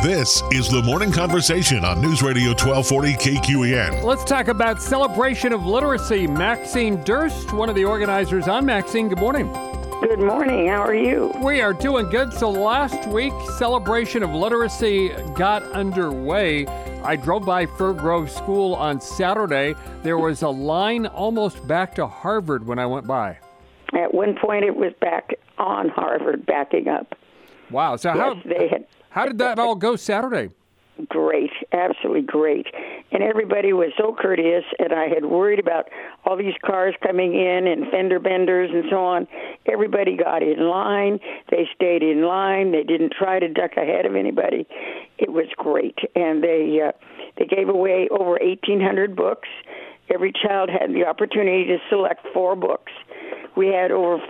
This is the Morning Conversation on News Radio 1240 KQEN. Let's talk about Celebration of Literacy. Maxine Durst, one of the organizers on. Maxine, good morning. Good morning. How are you? We are doing good. So last week, Celebration of Literacy got underway. I drove by Fir Grove School on Saturday. There was a line almost back to Harvard when I went by. At one point, it was back on Harvard, backing up. Wow. So how did that all go Saturday? Great, absolutely great. And everybody was so courteous, and I had worried about all these cars coming in and fender benders and so on. Everybody got in line. They stayed in line. They didn't try to duck ahead of anybody. It was great. And they gave away over 1,800 books. Every child had the opportunity to select 4 books. We had about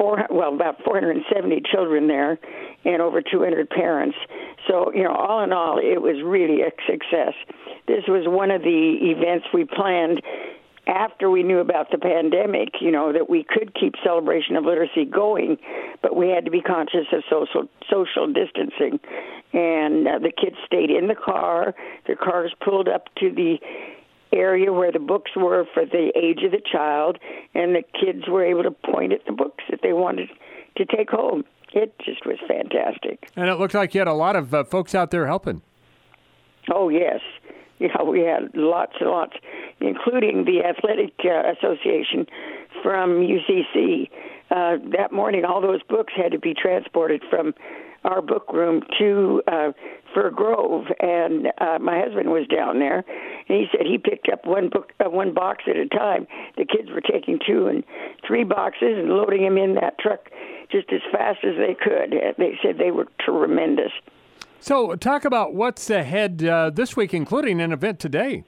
470 children there and over 200 parents. So, all in all, it was really a success. This was one of the events we planned after we knew about the pandemic, that we could keep Celebration of Literacy going, but we had to be conscious of social distancing. And the kids stayed in the car. The cars pulled up to the area where the books were for the age of the child, and the kids were able to point at the books that they wanted to take home. It just was fantastic. And it looked like you had a lot of folks out there helping. Oh, yes. We had lots and lots, including the Athletic Association from UCC. That morning, all those books had to be transported from our book room to Fir Grove, and my husband was down there, and he said he picked up one box at a time. The kids were taking 2 and 3 boxes and loading them in that truck just as fast as they could. They said they were tremendous. So talk about what's ahead this week, including an event today.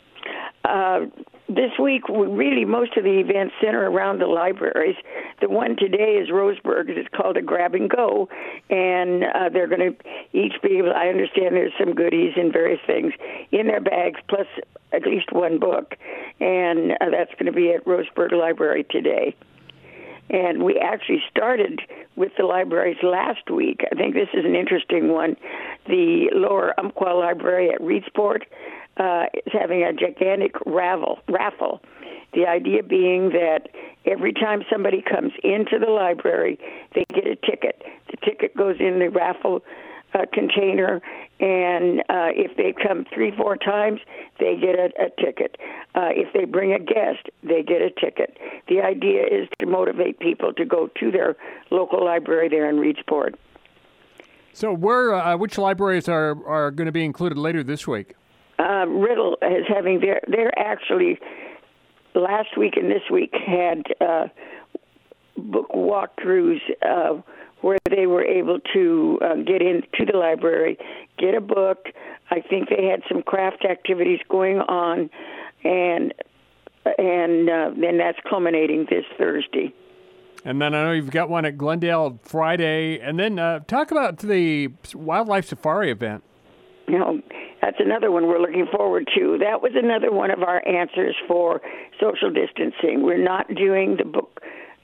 This week, most of the events center around the libraries. The one today is Roseburg. It's called a Grab and Go, and they're going to each be able, I understand there's some goodies and various things in their bags, plus at least one book, and that's going to be at Roseburg Library today. And we actually started with the libraries last week. I think this is an interesting one. The Lower Umpqua Library at Reedsport is having a gigantic raffle. The idea being that every time somebody comes into the library, they get a ticket. The ticket goes in the raffle container, and if they come 3-4 times, they get a ticket. If they bring a guest, they get a ticket. The idea is to motivate people to go to their local library there in Reedsport. So which libraries are going to be included later this week? Riddle is having they're actually last week and this week had book walkthroughs where they were able to get into the library, get a book. I think they had some craft activities going on, and then that's culminating this Thursday. And then I know you've got one at Glendale Friday. And then talk about the Wildlife Safari event. That's another one we're looking forward to. That was another one of our answers for social distancing. We're not doing the book,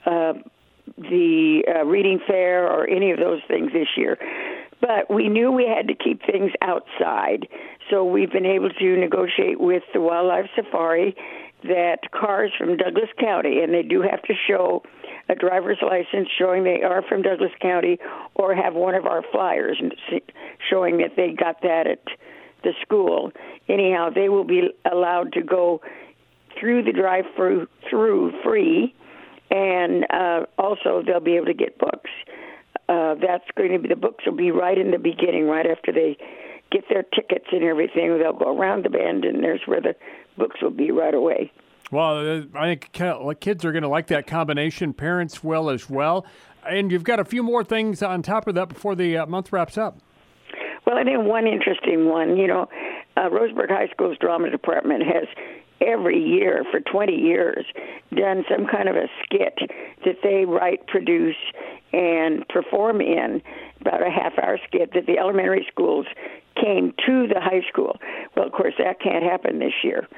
the reading fair or any of those things this year. But we knew we had to keep things outside. So we've been able to negotiate with the Wildlife Safari that cars from Douglas County, and they do have to show a driver's license showing they are from Douglas County or have one of our flyers showing that they got that at the school. Anyhow, they will be allowed to go through the drive-through free, and also they'll be able to get books. That's going to be, the books will be right in the beginning, right after they get their tickets and everything. They'll go around the bend, and there's where the books will be right away. Well, I think kids are going to like that combination. Parents will as well. And you've got a few more things on top of that before the month wraps up. Well, I think one interesting one, Roseburg High School's drama department has every year for 20 years done some kind of a skit that they write, produce, and perform in, about a half-hour skit that the elementary schools came to the high school. Well, of course, that can't happen this year.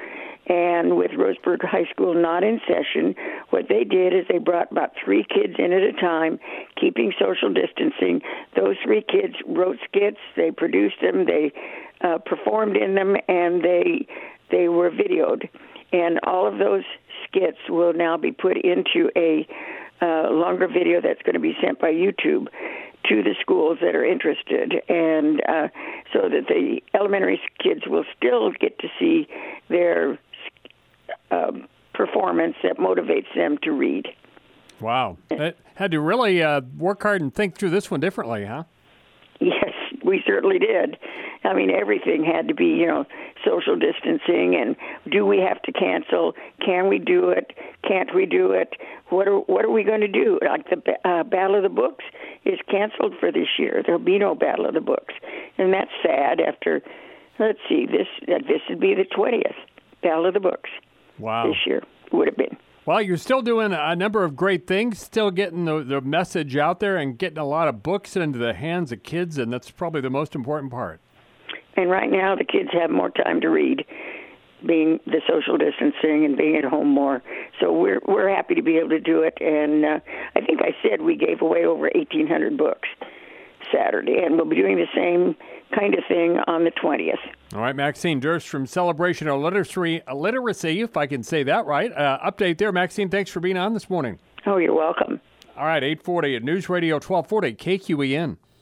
And with Roseburg High School not in session, what they did is they brought about 3 kids in at a time, keeping social distancing. Those 3 kids wrote skits, they produced them, they performed in them, and they were videoed. And all of those skits will now be put into a longer video that's going to be sent by YouTube to the schools that are interested, and so that the elementary kids will still get to see their performance that motivates them to read. Wow. Had to really work hard and think through this one differently, huh? Yes, we certainly did. I mean, everything had to be, social distancing, and do we have to cancel? Can we do it? Can't we do it? What are we going to do? Like the Battle of the Books is canceled for this year. There'll be no Battle of the Books, and that's sad. After, let's see, this would be the 20th Battle of the Books. Wow. This year would have been. Well, you're still doing a number of great things, still getting the message out there and getting a lot of books into the hands of kids, and that's probably the most important part. And right now the kids have more time to read, being the social distancing and being at home more. So we're happy to be able to do it. And I think I said we gave away over 1,800 books Saturday, and we'll be doing the same kind of thing on the 20th. All right, Maxine Durst from Celebration of Literacy, if I can say that right. Update there, Maxine. Thanks for being on this morning. Oh, you're welcome. All right, 840 at News Radio 1240 KQEN.